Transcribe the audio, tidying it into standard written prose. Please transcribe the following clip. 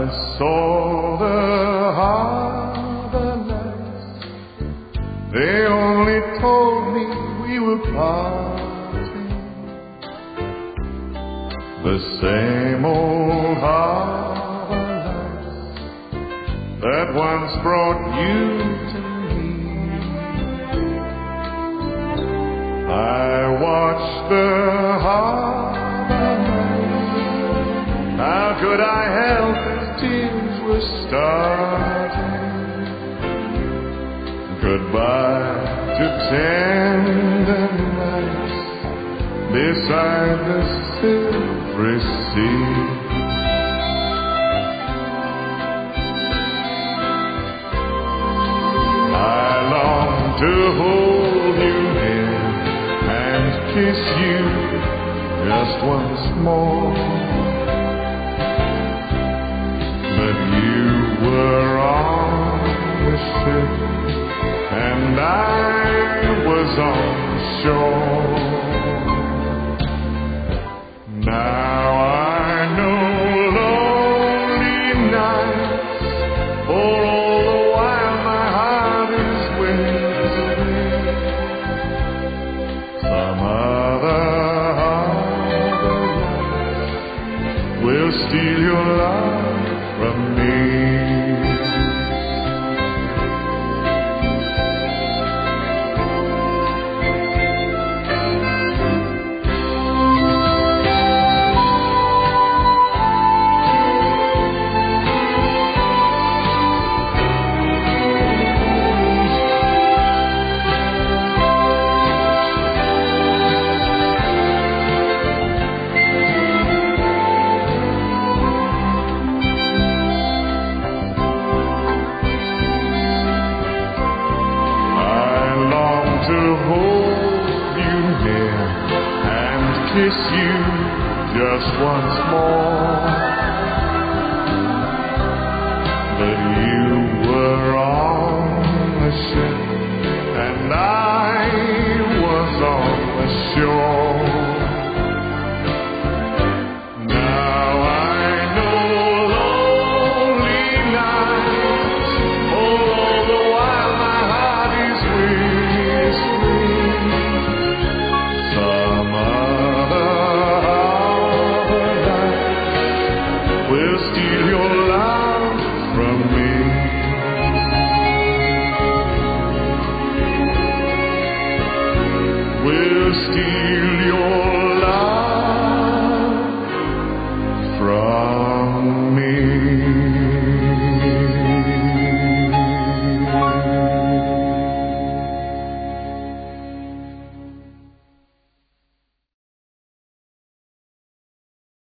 saw the harbor lights. They only told me we were parting. The same old harbor lights that once brought you to me. I watched the harbor lights. How could I help it? Tears were starting. Goodbye to tender nights beside the silvery sea. I long to hold you near and kiss you just once more. But you were on the ship and I was on shore. Now I know lonely nights, for all the while my heart is waiting. Some other harbor lights will steal your love from me. To hold you near and kiss you just once more. But you were on the ship and I was on the shore.